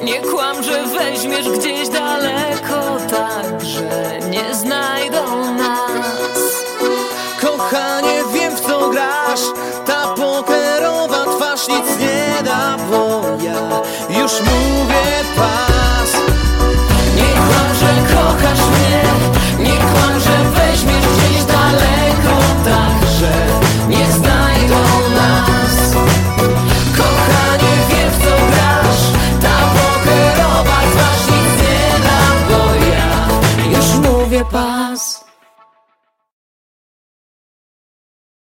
Nie kłam, że weźmiesz gdzieś daleko, tak, że nie znajdą nas. Kochanie, wiem w co grasz. Ta pokerowa twarz nic nie da, bo ja już mówię pas. Nie kłam, że kochasz mnie. Nie kłam, że weźmiesz gdzieś daleko, tak, że nie znajdą nas. Kochanie, wiem w co grasz. Ta pokerowa twarz nic nie da, bo ja już mówię pas.